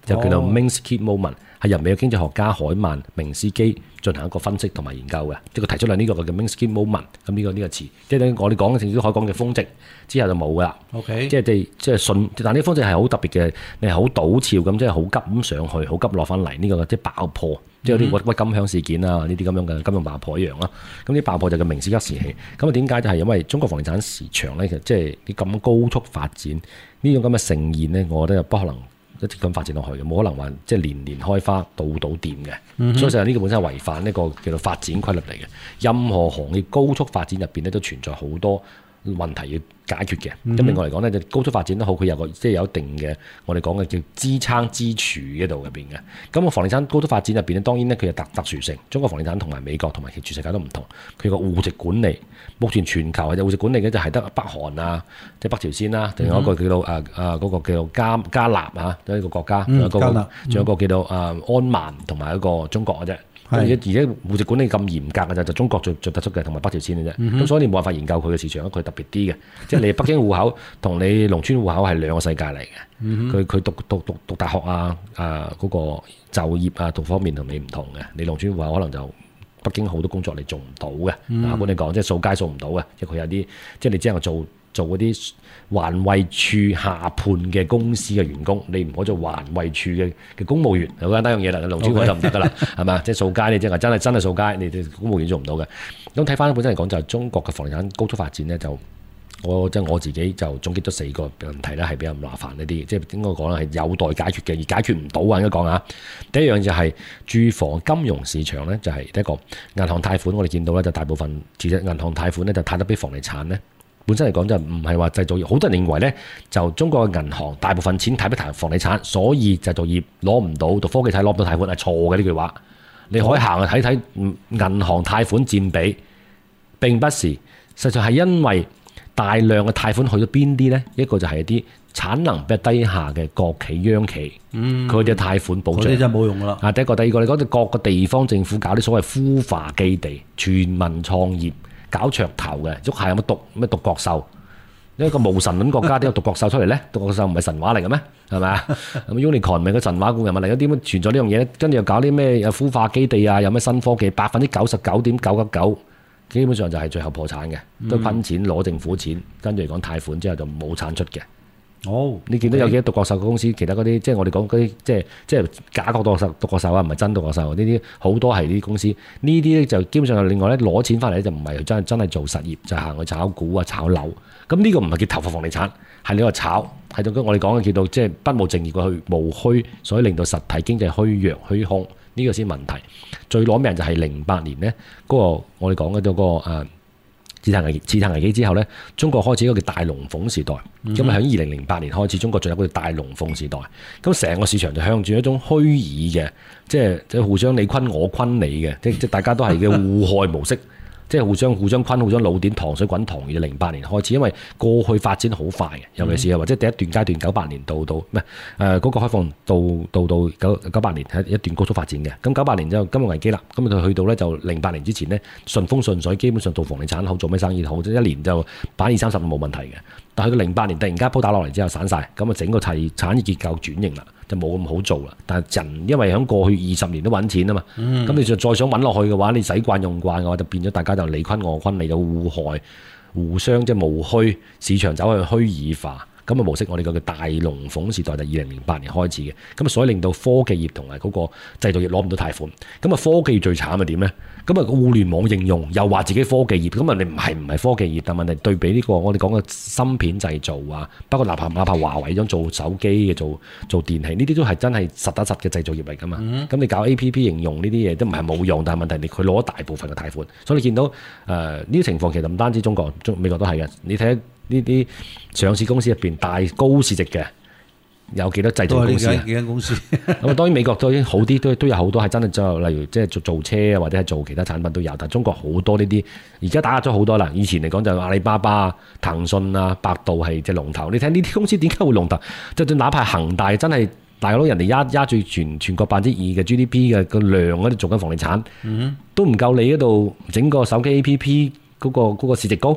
就叫做哦 Minsky Moment，係由美國經濟學家海曼明斯基進行一個分析同埋研究嘅，即係佢提出嚟呢個叫 Minsky Moment，咁呢個呢個詞，即係我哋講嘅政府可以講嘅峰值之後就冇噶啦。 OK， 即係即即係順，但呢個峰值係好特別嘅，你係好倒潮咁，即係好急咁上去，好急落翻嚟呢個即係爆破，即係有啲鬱金香事件啊，呢啲咁樣嘅金融爆破一樣啦。咁啲爆破就叫明斯克時期。咁啊點解就係因為中國房地產市場咧，其實即係啲咁高速發展呢種咁嘅盛宴咧，我覺得又不可能一直咁發展落去嘅，冇可能話即係年年開花，度度掂嘅。嗯、所以就係呢個本身係違反呢個叫做發展規律嚟嘅。任何行業高速發展入邊咧，都存在好多問題要解決嘅。咁、嗯、另外嚟講咧，就高速發展都好，佢有個即係有一定嘅我哋講嘅叫支撐支柱喺度入邊嘅。咁個房地產高速發展入邊咧，當然咧佢有特特殊性。中國房地產同埋美國同埋全世界都唔同，佢個戶籍管理，目前全球嘅戶籍管理嘅就係得北韓啊，即係北朝鮮啦，仲有一個叫做誒誒嗰個叫做加加納啊，一個國家，仲有一個仲有一個叫做誒安曼同埋一個中國嘅啫。而且戶籍管理咁嚴格嘅就就中國最最突出嘅，同埋北朝鮮嘅啫。咁、嗯、所以你冇辦法研究佢嘅市場，佢特別啲嘅。即係你北京戶口同你農村戶口係兩個世界嚟嘅。佢佢、嗯、讀讀讀讀大學啊啊嗰、那個就業啊各方面同你唔同嘅。你農村戶口可能就北京好多工作你做唔到嘅。嗱、嗯，我哋講即係掃街掃唔到嘅，即係佢有啲即係你只能做做嗰啲環衛處下判嘅公司嘅員工，你唔可以做環衛處嘅嘅公務員，好簡單樣嘢啦。農村戶口就唔得噶啦，係嘛？即係掃街你即係真係真係掃街，你哋公務員做唔到嘅。咁睇翻本身嚟講，就係中國嘅房地產高速發展咧，就我即係我自己就總結咗四個問題咧，係比較麻煩一啲，即係應該講咧係有待解決嘅，而解決唔到啊。應該講啊，第一樣就係住房金融市場咧，就係第一個銀行貸款，我哋見到咧就大部分其實銀行貸款咧就貸得俾房地產咧。本身嚟講就唔係話製造業，好多人認為咧就中國嘅銀行大部分錢貸俾房地產，所以製造業攞唔到，讀科技睇攞唔到貸款係錯嘅呢句話。你可以行去睇睇銀行貸款佔比，並不是，實際係因為大量嘅貸款去咗邊啲咧？一個就係一啲產能比較低下嘅國企央企，佢哋嘅貸款保障， 嗰啲真係冇用噶啦。啊， 第一個，第二個，你講到各個地方政府搞啲所謂孵化基地、全民創業。搞噱頭嘅，喐下有乜獨咩獨角獸？一個無神論國家都有獨角獸出嚟咧？獨角獸唔係神話嚟嘅咩？係咪啊？咁 Unicorn 咪個神話故人物嚟？點解存在呢樣嘢？跟住又搞啲咩有孵化基地啊？有咩新科技？百分之九十九點九九九，基本上就係最後破產嘅，都坤錢攞政府錢，跟住嚟講貸款之後就冇產出嘅。哦，你見到有幾多獨角獸嘅公司？其他嗰啲即係我哋講嗰啲，即係即係假個獨角獸獨角獸啊，唔係真獨角獸。呢啲好多係呢啲公司，呢啲咧就基本上係另外咧攞錢翻嚟咧就唔係真係真係做實業，就行去炒股啊、炒樓。咁呢個唔係叫投放房地產，係你話炒，係到我哋講嘅叫做即係不務正業嘅去務虛，所以令到實體經濟虛弱虛空，呢個先問題。最攞命就係零八年呢嗰個我哋講嘅嗰個誒。自貸危機，自貸危機之後咧，中國開始一個叫大龍鳳時代。咁喺二零零八年開始，中國進入一個大龍鳳時代。咁成個市場就向住一種虛擬嘅，即係即係互相你坤我坤你嘅，即即大家都係嘅互害模式。即係互相互相坤，互相老點，糖水滾糖魚。零八年開始，因為過去發展好快嘅，尤其是或者第一段階段九八年到到唔係誒嗰個開放到到到九九八年係一段高速發展嘅。咁九八年之後金融危機啦，咁佢去到咧就零八年之前呢，順風順水，基本上做房地產好，做咩生意好，即一年就擺二三十都冇問題嘅。但係去到零八年突然間鋪打落嚟之後散晒，咁啊整個係產業結構轉型啦，就冇咁好做啦。但係人因為喺過去二十年都揾錢啊嘛，咁、嗯、你就再想揾落去嘅話，你使慣用慣嘅話，就變咗大家就你坤我坤，你就互害、互相即係無虛，市場走去虛擬化。咁嘅模式，我哋叫大龍鳳時代就二零零八年開始嘅，咁啊所以令到科技業同埋嗰個製造業攞唔到貸款，咁啊科技最慘係點咧？咁啊互聯網應用又話自己科技業，咁啊你唔係唔係科技業，但問題對比呢個我哋講嘅芯片製造啊，包括哪怕哪怕華為咁做手機嘅、做做電器，呢啲都係真係實打實嘅製造業嚟噶嘛。咁、嗯、你搞 A P P 應用呢啲嘢都唔係冇用，但係問題你佢攞咗大部分嘅貸款，所以你見到誒呢啲情況其實唔單止中國、中美國都係嘅，你睇。呢啲上市公司入邊大高市值嘅有幾多製造公司啊？幾間公司咁啊？當然美國都已經好啲，都都有好多係真係就例如即係做做車啊，或者係做其他產品都有。但係中國好多呢啲而家打壓咗好多啦。以前嚟講就阿里巴巴、騰訊啊、百度係隻龍頭。你睇呢啲公司點解會龍頭？就算哪怕恒大真係大佬，人哋壓壓住全全國百分之二嘅 G D P 嘅個量嗰啲做緊房地產，嗯、都唔夠你嗰度整個手機 A P P 嗰、嗰個嗰個市值高。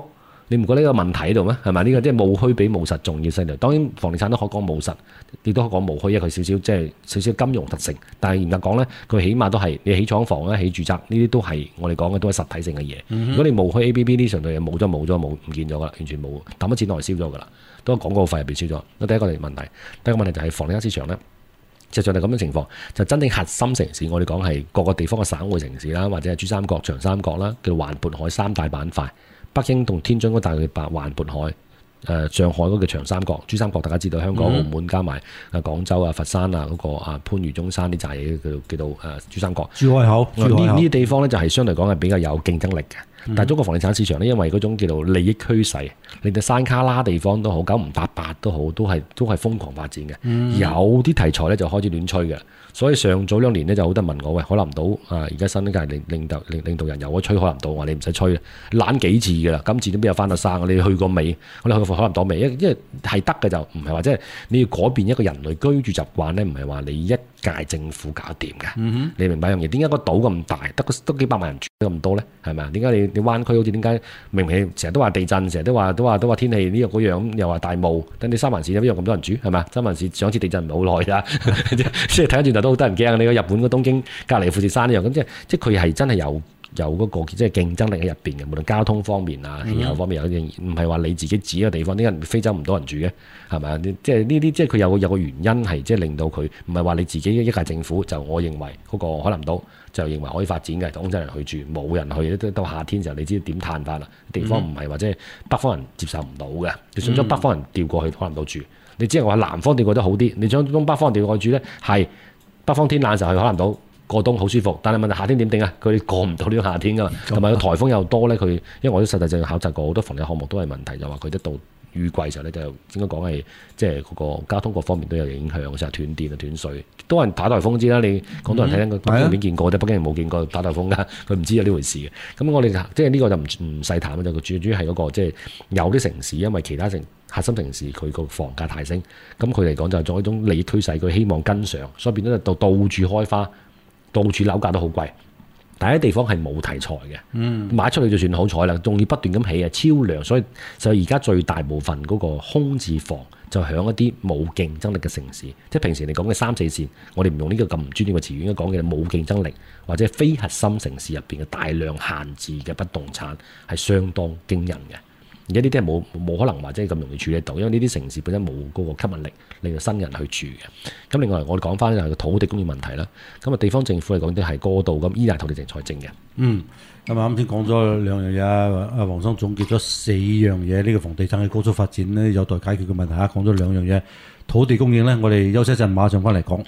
你唔覺得呢個問題喺度咩？係咪呢個即係務虛比務實重要犀利？當然房地產都可講務實，亦都可講務虛，因為佢少少即係少少金融特性。但係嚴格講咧，佢起碼都係你起廠房咧、起住宅呢啲都係我哋講嘅都係實體性嘅嘢。嗯、如果你務虛 A P P 呢上對嘢冇咗冇咗冇唔見咗噶啦，完全冇抌咗錢落嚟燒咗噶啦，都係廣告費入邊燒咗。咁第一個問題，第一個問題就係房地產市場咧。實際上係咁嘅情況，就真正核心城市，我哋講係各個地方嘅省會城市啦，或者係珠三角、長三角啦，叫環渤海三大板塊。北京同天津嗰大嘅環渤海，誒、呃、上海嗰個長三角、珠三角大家知道，香港、澳門加埋啊廣州啊、佛山啊嗰、那個啊番禺、中山呢扎嘢叫叫做誒珠三角。 珠海口，呢呢啲地方咧就係相對講係比較有競爭力嘅。但係中國房地產市場咧，因為嗰種叫做利益驅勢，令到山卡拉地方都好，九唔搭八都好，都係都係瘋狂發展嘅。嗯、有啲題材咧就開始亂吹嘅，所以上早兩年咧就好多人問我，喂，海南島啊，而家新一屆領領導領領導人又咗吹海南島，我話你唔使吹，攬幾次㗎啦，今次都邊有翻到生？你去過未？我哋去過海南島未？因因為係得嘅就唔係話即係你要改變一個人類居住習慣咧，唔係話你一屆政府搞掂嘅。嗯、哼你明白一樣嘢？點解個島咁大，得得幾百萬人住得咁多咧？係咪啊？點解你？你灣區好似點解明明成日都話地震，成日都話都話都話天氣呢樣嗰樣，又話大霧，等你三藩市有邊樣咁多人住係咪？三藩市上次地震唔係好耐啦，即係睇翻轉頭都好得人驚。你個日本個東京隔離富士山一樣咁，即係即係佢係真係有有嗰個即係競爭力喺入邊嘅，無論交通方面啊、氣候方面有啲，唔係話你自己指嘅地方，點解非洲唔多人住嘅係咪啊？即係呢啲即係佢有個有個原因係即係令到佢唔係話你自己一屆政府就我認為嗰個海南島。就認為可以發展嘅，廣州人去住，冇人去都到夏天時候，你知點嘆法啦？地方唔係話即係北方人接受唔到嘅，你想將北方人調過去海南島住，你只係話南方調過得好啲，你將東北方調過去住咧，係北方天冷嘅時候去海南島過冬好舒服，但係問題夏天點定啊？佢哋過唔到呢個夏天噶嘛，同埋個颱風又多咧，佢因為我都實際上考察過好多房地項目都係問題，就話佢一到雨季時候咧，就應該講係即係嗰個交通各方面都有影響，成日斷電啊、斷水，都係打颱風知啦。你廣東人睇緊個北京片見過，但、嗯、北京人冇見過打颱風㗎，佢唔知有呢回事嘅。咁我哋即係呢個就唔唔細談嘅，就主主要係嗰個即係有啲城市，因為其他城核心城市佢個房價太升，咁佢嚟講就係做一種利益趨勢，佢希望跟上，所以變咗到到處開花，到處樓價都好貴。但係啲地方係冇題材嘅，嗯、買出去就算好彩啦，仲要不斷咁起啊，超量，所以就而家最大部分嗰個空置房就響一啲冇競爭力嘅城市，即係平時嚟講嘅三四線，我哋唔用呢個咁唔專業嘅詞語，應該講嘅冇競爭力或者非核心城市入邊嘅大量閒置嘅不動產係相當驚人嘅。而家呢啲係冇冇可能話即係咁容易處理到，因為呢啲城市本身冇嗰個吸引力令到新人去住嘅。咁另外我哋講翻就係個土地供應問題啦。咁啊地方政府嚟講都係過度咁依賴土地政財政嘅。嗯， 咁啊啱先講咗兩樣嘢啊，阿黃生總結咗四樣嘢，呢、這個房地產嘅高速發展呢，有待解決嘅問題啊，講咗兩樣嘢，土地供應呢，我哋休息一陣，馬上翻嚟講。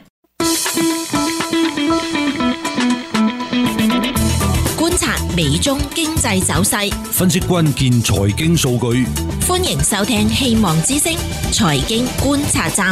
美中經濟走勢， 分析關鍵財經數據， 歡迎收聽《希望之聲》財經觀察站。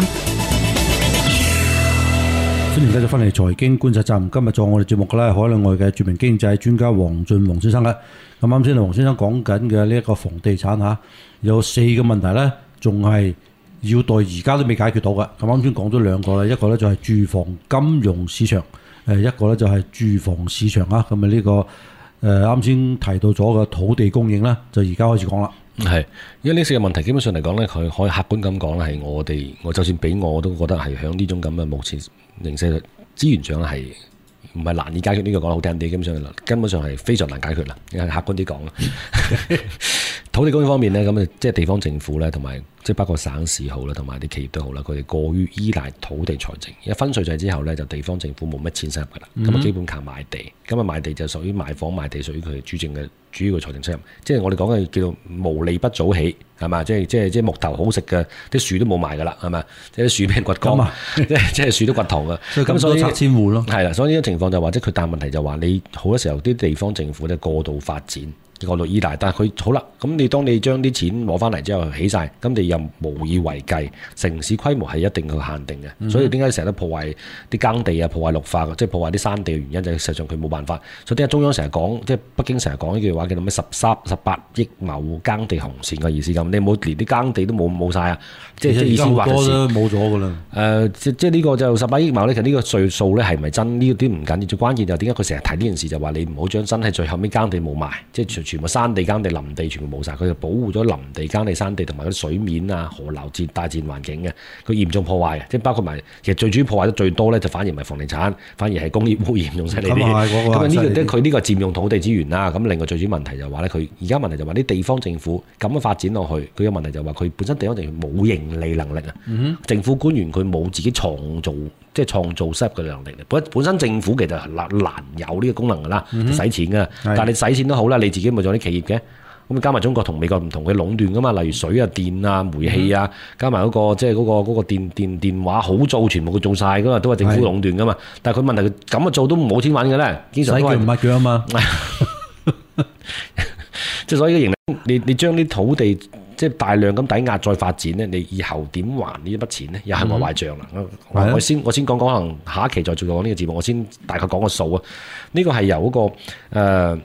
歡迎繼續翻嚟財經觀察站。今日做我哋節目嘅咧，海內外嘅著名經濟專家黃俊宏先生嘅。咁啱先，黃先生講緊嘅呢一個房地產嚇，有四個問題咧，仲係要到而家都未解決到嘅。咁啱先講咗兩個啦，一個咧就係住房金融市場，誒一個咧就係住房市場啊。咁啊呢個。誒啱先提到咗個土地供應啦，就而家開始講啦。 係，因為呢四個問題基本上嚟講咧，佢可以客觀咁講咧，係我哋我就算俾我，我都覺得係響呢種咁嘅目前形勢資源上係唔係難以解決。呢、這個講得好聽啲，基本上根本上係非常難解決啦。客觀啲講啦，土地供應方面咧，咁啊即係地方政府咧，同埋即係包括省市好啦，同埋啲企業都好啦，佢哋過於依賴土地財政。一分稅制之後咧，就地方政府冇乜錢收入噶啦，咁啊、嗯、基本靠賣地，咁啊賣地就屬於賣房賣地屬於佢主政嘅主要嘅財政收入。即係我哋講嘅叫做無利不早起，係嘛？即係即係即係木頭好食嘅，啲樹都冇賣噶啦，係嘛？即係啲樹俾人掘光，即係即係樹都掘塘噶。咁所以拆遷戶咯，係啦。所以呢個情況就話，即係佢但係問題就話，你好多時候啲地方政府咧過度發展。過度依賴，但係佢好啦，咁你當你將啲錢攞翻嚟之後起晒，咁你又無以為繼，城市規模係一定去限定嘅，嗯、所以點解成日都破壞啲耕地啊，破壞綠化，即係破壞啲山地嘅原因就係實際上佢冇辦法。所以點解中央成日講，即係北京成日講呢句話叫做咩十三十八億畝耕地紅線嘅意思咁，你冇連啲耕地都冇冇曬啊！即係即係意思話係冇咗㗎啦。誒、 呃，即即係呢個就十八億畝咧，其實呢個歲數咧係咪真？呢啲唔緊要，最關鍵就係點解佢成日提呢件事，就話你唔好將真係最後尾耕地冇賣，即係全部山地耕地林地全部冇晒，佢就保護咗林地耕地山地同埋嗰啲水面啊河流自大自然環境嘅，佢嚴重破壞嘅，即係包括埋其實最主要破壞得最多咧就反而唔係房地產，反而係工業污染用犀利啲。咁啊呢個即係佢呢個佔用土地資源啦。咁另外最主要問題就話咧，佢而家問題就話啲地方政府咁樣發展落去，佢嘅問題就話佢本身地方政府冇盈利能力啊。嗯、政府官員佢冇自己創造即係創造收入嘅能力。本本身政府其實難難有呢個功能㗎啦，使、嗯、錢㗎。但係你使錢都好啦，你自己咪做啲企業嘅。咁加埋中國同美國唔同嘅壟斷㗎嘛，例如水啊、電啊、煤氣啊，加埋嗰、嗰個即係嗰個嗰個電電電話好做，全部佢做晒㗎嘛，都係政府壟斷㗎嘛。但係佢問題佢咁啊做都冇錢揾嘅咧，經常都係唔係佢啊嘛。 即係所以嘅盈利，你你將啲土地即係大量咁抵押再發展咧，你以後點還呢一筆錢咧？又係咪壞帳啦？嗯、我我先我先講講，可能下一期再做講呢個節目，我先大概講個數啊。呢、這個係由嗰、那個、呃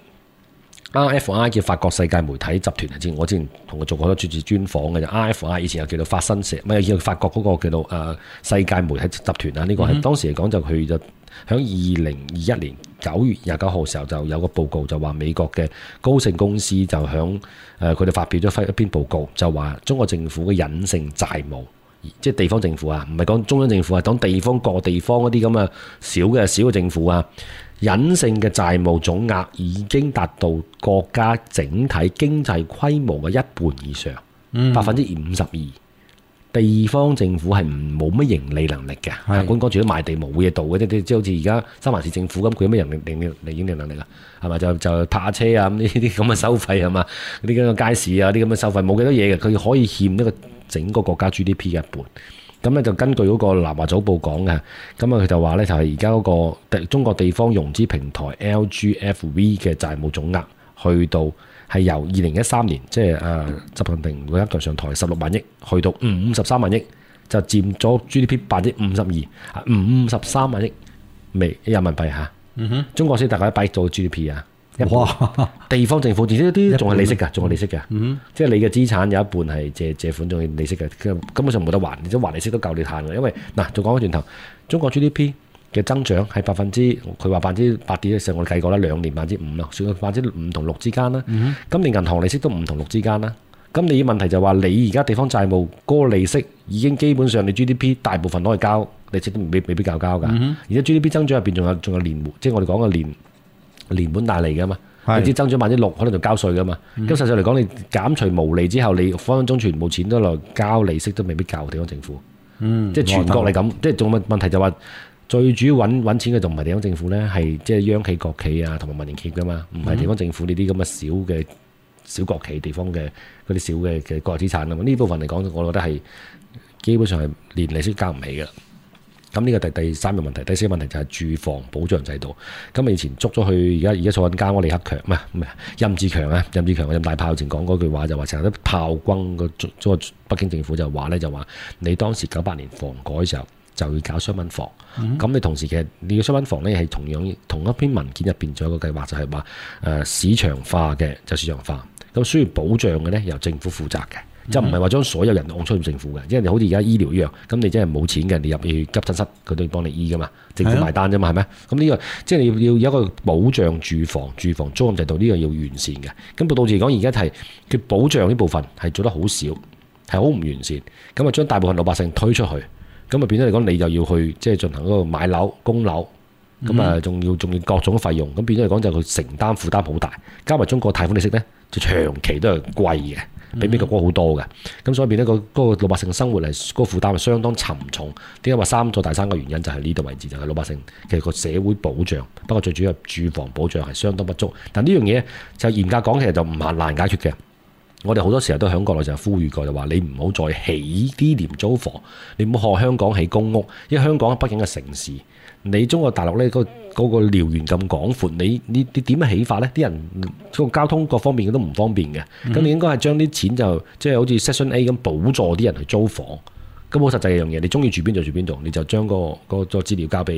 R F I 叫法國世界媒體集團啊，之前我之前同佢做過好多專節專訪嘅就 R F I 以前又叫做法新社，唔係叫法國嗰個叫做誒世界媒體集團啊。呢、這個係、嗯、當時嚟講就佢就喺二零二一年九月廿九號時候就有個報告就話美國嘅高盛公司就響誒佢哋發表咗一篇報告，就話中國政府嘅隱性債務，即係地方政府啊，唔係講中央政府啊，講地方各地方嗰啲咁嘅小嘅小嘅政府啊。隱性嘅債務總額已經達到國家整體經濟規模嘅一半以上，百分之五十二。地方政府係唔冇乜盈利能力嘅，管講住都賣地冇嘢做嘅，即即好似而家三環市政府咁，佢有咩盈利盈利盈利能力啊？係咪就就泊下車啊？咁呢啲咁嘅收費係嘛？呢啲咁嘅街市啊，啲咁嘅收費冇幾多嘢嘅，佢可以欠一個整個國家 G D P 嘅一半。咁咧就根據嗰個南華早報講嘅，咁啊佢就話咧就係而家嗰個中國地方融資平台 L G F V 嘅債務總額，去到係由二零一三年即係誒習近平嗰一個上台十六萬億，去到五十三萬億，就佔咗 G D P 百分之五十二，五十三萬億未人民幣嚇。嗯哼，中國先大概一百億做 G D P 啊。哇！地方政府而且啲仲係利息㗎，仲係利息㗎，嗯、即係你嘅資產有一半係借借款，仲係利息嘅，根本上冇得還，你即係還利息都夠你攤嘅。因為嗱，再講翻轉頭，中國 G D P 嘅增長係百分之，佢話百分之八點嘅時候，我哋計過啦，兩年百分之五啦，算到百分之五同六之間啦。嗯、今年銀行利息都五同六之間啦。咁你問題就話你而家地方債務嗰個利息已經基本上你 G D P 大部分攞去交，利息都未未必夠交㗎。嗯、而且 G D P 增長入邊仲有仲有年，即係我哋講嘅年。連本帶利噶嘛，是你知增長百分之六，可能就交稅噶嘛。咁實際嚟講，你減除毛利之後，你分分鐘全部錢都落交利息，都未必夠地方政府。嗯，即係全國嚟咁，即係仲問問題就話，最主要揾揾錢嘅就唔係地方政府咧，係即係央企、國企啊，同埋民營企業噶嘛，唔係地方政府呢啲咁嘅小嘅小國企、地方嘅嗰啲小嘅嘅國有資產啊嘛。呢部分嚟講，我覺得係基本上係連利息交唔起嘅。咁呢個第第三個問題，第四個問題就係住房保障制度。咁以前捉咗去，而家而家坐緊監嗰李克強，唔係唔係任志強啊，任志強任大炮前講嗰句話就話，成日都炮轟個中中國北京政府就話咧，就話你當時九八年房改嘅時候就要搞商品房。咁、嗯、你同時其實你嘅商品房咧係同樣同一篇文件入邊仲有個計劃，就係話誒市場化嘅就市場化，咁需要保障嘅咧由政府負責嘅。就唔係話將所有人按出去政府嘅，因為你好似而家醫療一樣，咁你真係冇錢嘅，你入去急診室佢都要幫你醫噶嘛，政府埋單啫嘛，係咪？咁呢、這個即係你要要有一個保障住房、住房租賃制度，呢、這個要完善嘅。咁到時嚟講，而家係佢保障呢部分係做得好少，係好唔完善。咁啊，將大部分老百姓推出去，咁啊變咗嚟講，你就要去即係進行嗰個買樓、供樓，咁啊仲要仲要各種費用，咁變咗嚟講就佢承擔負擔好大，加埋中國貸款利息咧，就長期都係貴嘅。比美國高好多嘅，咁所以變咧個嗰個老百姓嘅生活係嗰個負擔係相當沉重。點解話三座大山嘅原因就係呢度位置，就係、是、老百姓其實個社會保障，不過最主要係住房保障係相當不足。但呢樣嘢就嚴格講，其實就唔係難解決嘅。我哋好多時候都喺國內就呼籲過，就話你唔好再起啲廉租房，你唔好學香港起公屋，因為香港畢竟係城市。你中國大陸咧嗰嗰個遼源咁廣闊，你你你點樣起法咧？啲人個交通各方面都唔方便嘅，咁、嗯、你應該係將啲錢就即係、就是、好似 Section A 咁補助啲人去租房，咁好實際嘅樣嘢。你中意住邊就住邊度，你就將、嗰個、嗰個資料交俾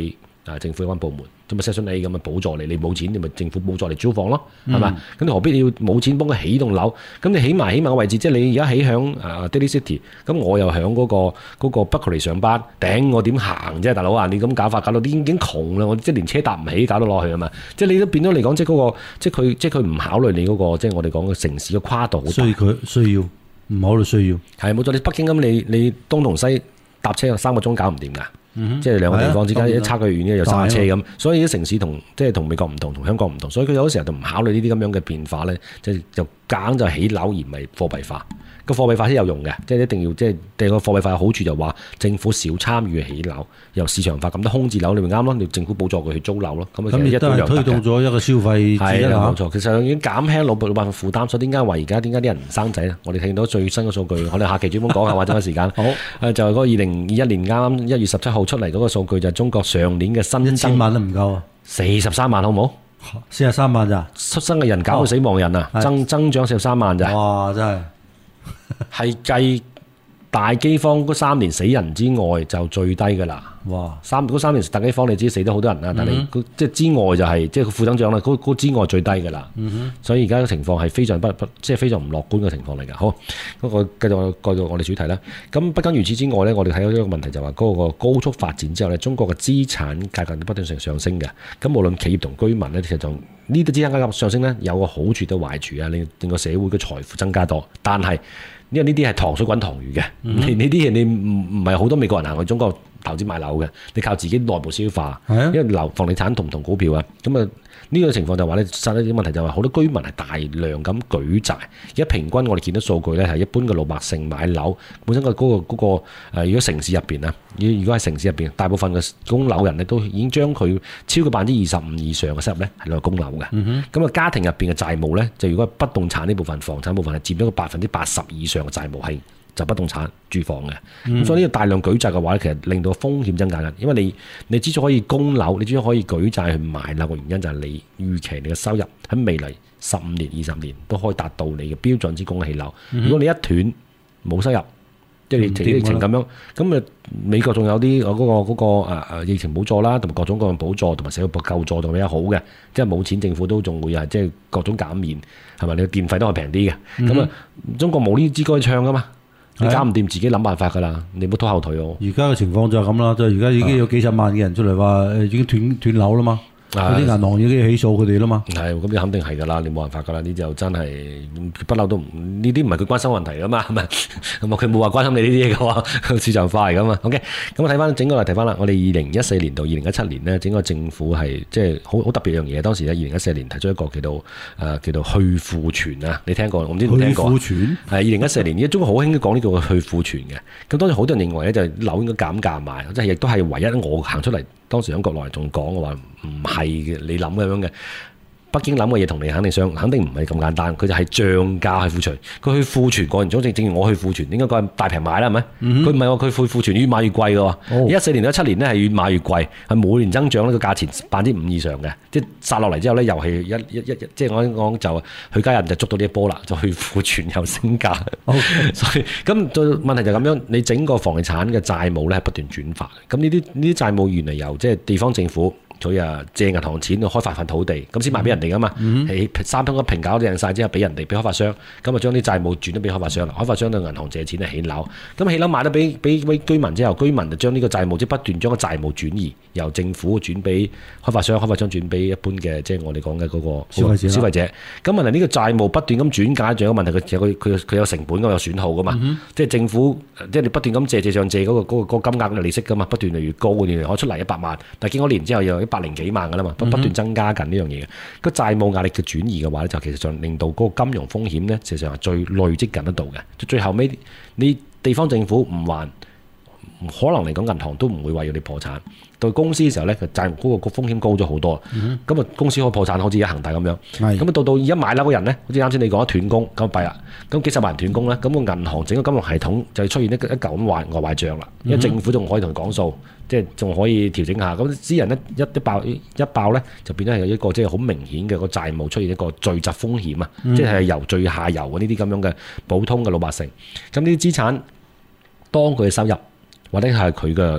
啊政府有關部門，咁咪 Section A 咁咪補助你，你冇錢你咪政府補助你租房咯，係嘛？咁、嗯、你何必要冇錢幫佢起棟樓？咁你起埋起埋個位置，即係你而家起響啊 Daly City， 咁我又響嗰、嗰個嗰、嗰個 Berkeley 上班，頂我點行啫，大佬啊！你咁搞法搞到啲已經窮啦，我即係連車搭唔起，搞到落去啊嘛！即係你都變咗嚟講，即係嗰個即係佢即係佢唔考慮你嗰、嗰個即係我哋講嘅城市嘅跨度好大， 所以佢需要唔考慮需要係冇錯。你北京咁，你你東同西搭車有三個鐘搞唔掂㗎。嗯、即係兩個地方之間一差距遠嘅又揸車咁，所以啲城市同即係同美國唔同，同香港唔同，所以佢有時候就唔考慮呢啲咁樣嘅變化咧，即係就硬就起樓而唔係貨幣化。個貨幣化先有用嘅，即係一定要即係第個貨幣化嘅好處就話政府少參與起樓，由市場化咁多空置樓，你咪啱咯，你政府補助佢去租樓咯，咁咁亦都係推動咗一個消費係啦，冇錯，其實已經減輕老老百姓負擔，所以點解話而家點解啲人唔生仔咧？我哋聽到最新嘅數據，我哋下期專門講下或者個時間。好，誒就係嗰個二零二一年啱啱一月十七號出嚟嗰個數據，就係中國上年嘅新增一千萬都唔夠啊， 四十三萬好唔好？ 四十三萬咋？ 出生嘅人減到死亡人啊，增增長四十三萬咋？ 哇！真係〜 係計大饑荒嗰三年死人之外就最低㗎啦。哇！三嗰三年大饑荒你知死咗好多人啦，嗯、但係即係之外就係、是、即係個負增長啦，嗰嗰之外最低㗎啦。嗯、所以而家嘅情況係非常不不即係非常唔樂觀嘅情況嚟㗎。好，嗰、那個繼續繼續我哋主題啦。咁不僅如此之外咧，我哋睇到一個問題就係話嗰個高速發展之後咧，中國嘅資產價格不斷上上升嘅。咁無論企業同居民咧，其實就呢啲資產價格上升咧，有個好處都壞處啊，令令個社會嘅財富增加多，但係。因為呢啲係糖水滾糖魚嘅，呢啲嘢你唔唔係好多美國人行去中國投資買樓嘅，你靠自己內部消化。因為樓房地產同唔同股票啊，咁啊呢個情況就話咧，實際啲問題就係話好多居民係大量咁舉債，而家平均我哋見到數據咧係一般嘅老百姓買樓本身個嗰個嗰個誒，如果城市入邊啊，如果係城市入邊，大部分嘅供樓人咧都已經將佢超過百分之二十五以上嘅收入咧係攞嚟供樓嘅。咁、嗯、啊家庭入邊嘅債務咧，就如果係不動產呢部分、房產部分係佔咗個百分之八十以上嘅債務係。就不動產住房嘅，咁、嗯、所以呢個大量舉債嘅話咧，其實令到風險增加嘅，因為你你之所以可以供樓，你之所以可以舉債去買樓嘅原因就係你預期你嘅收入喺未來十五年、二十年都可以達到你嘅標準之供起樓。嗯、如果你一斷冇收入，即係疫情咁樣，咁啊美國仲有啲嗰、嗰個嗰、嗰個誒誒疫情補助啦，同埋各種各樣補助同埋社會救助仲比較好嘅，即係冇錢政府都仲會係即係各種減免，係咪？你嘅電費都係平啲嘅，咁啊、嗯、中國冇呢支歌唱噶嘛。你搞唔掂自己諗辦法㗎啦，你唔好拖後腿哦。 而家嘅情況就係咁啦，就係而家已經有幾十萬嘅人出嚟話誒已經斷斷樓啦嘛。嗰啲銀行已經起訴佢哋啦嘛，係咁，你肯定係噶啦，你冇辦法噶啦，呢就真係不嬲都唔呢啲唔係佢關心問題噶嘛，係咪？咁啊佢冇話關心你呢啲嘢嘅話，市場化嚟噶嘛。OK，咁我睇翻整個嚟睇翻啦，我哋二零一四年到二零一七年呢，整個政府係即係好好特別一樣嘢。當時咧二零一四年提出一個叫做誒、呃、叫做去庫存啊，你聽過？我唔知你聽過。去庫存係二零一四年，而家中國好興講呢個去庫存嘅。咁當時好多人認為咧就樓應該減價賣，即係亦都係唯一我行出嚟。當時喺國內仲講嘅話唔係嘅，你諗咁樣嘅，北京諗嘅嘢同你肯定相，肯定唔係咁簡單。佢就係漲價去庫存，佢去庫存過程中正正如我去庫存，應該講大平買啦，係咪？佢唔係喎，佢去庫存越買越貴嘅喎。一四年到一七年咧係越買越貴，係每年增長呢個價錢百分之五以上嘅，即係殺落嚟之後咧又係一一一一，即係我講就許家印就捉到呢一波啦，就去庫存又升價。Okay. 所以咁問題就係咁樣，你整個房地產嘅債務咧係不斷轉化，咁呢啲呢啲債務原嚟由即係地方政府。佢啊借銀行錢去開發份土地，咁先賣俾人哋噶嘛？起、嗯、三通一平搞掟晒之後，俾人哋俾開發商，咁啊將啲債務轉咗俾開發商啦。開發商對銀行借錢嚟起樓，咁起樓賣得俾俾居民之後，居民就將呢個債務即係不斷將個債務轉移，由政府轉俾開發商，開發商轉俾一般嘅即係我哋講嘅嗰個消費者。消費者咁問題呢個債務不斷咁轉嫁，仲有個問題，佢佢佢佢有成本㗎，有損耗噶嘛？嗯、即係政府即係你不斷咁借借上借嗰、嗰個嗰、嗰個金額嘅利息噶嘛，不斷越高，原來可出嚟一百萬，但係經過年之後又一百零幾萬噶啦嘛，不不斷增加緊呢樣嘢嘅。個債務壓力嘅轉移嘅話咧，就其實上令到嗰個金融風險咧，實際上係最累積緊得到嘅。最後尾你地方政府唔還，可能嚟講銀行都唔會話要你破產。對公司嘅時候咧，佢債務嗰個風險高咗好多。咁啊、嗯，公司可以破產，好似而家恒大咁樣。咁啊，到到而家買樓嘅人咧，好似啱先你講一斷供咁弊啦。咁幾十萬人斷供咧，咁、個銀行整個金融系統就出現一個一嚿咁壞外壞帳啦。因為政府仲可以同佢講數，即係仲可以調整下。咁私人咧一一爆一爆咧，就變咗係一個即係好明顯嘅個債務出現一個聚集風險啊！嗯、即係由最下游嘅呢啲咁樣嘅普通嘅老百姓。咁呢啲資產當佢嘅收入或者係佢嘅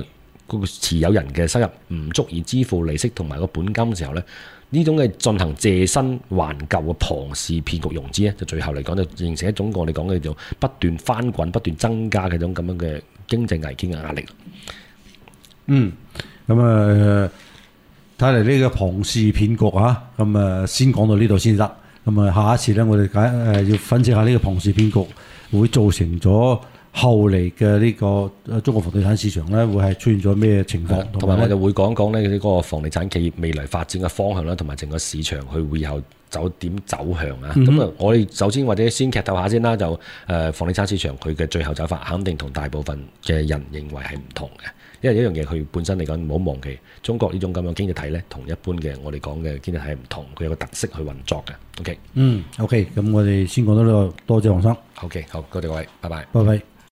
嗰個持有人嘅收入唔足以支付利息同埋個本金嘅時候咧，呢種嘅進行借新還舊嘅龐氏騙局融資咧，就最後嚟講就形成一種我哋講嘅叫不斷翻滾、不斷增加嘅一種咁樣嘅經濟危機嘅壓力。 嗯，咁啊睇嚟呢個龐氏騙局啊，咁啊先講到呢度先得。咁啊下一次咧，我哋解誒要分析下呢個龐氏騙局會造成咗後嚟嘅呢個中國房地產市場咧，會係出現咗咩情況？ 同埋我哋會講講咧呢個房地產企業未來發展嘅方向啦，同埋整個市場佢會有走點走向啊。咁啊、嗯，我哋首先或者先劇透下先啦，就誒、呃、房地產市場佢嘅最後走法，肯定同大部分嘅人認為係唔同嘅。因為一樣嘢，佢本身嚟講唔好忘記，中國呢種咁樣經濟體咧，同一般嘅我哋講嘅經濟體係唔同，佢有個特色去運作嘅。OK， 嗯，OK，咁我哋先講到呢度，多謝黃生。 OK，好，多謝各位，拜拜， 拜拜。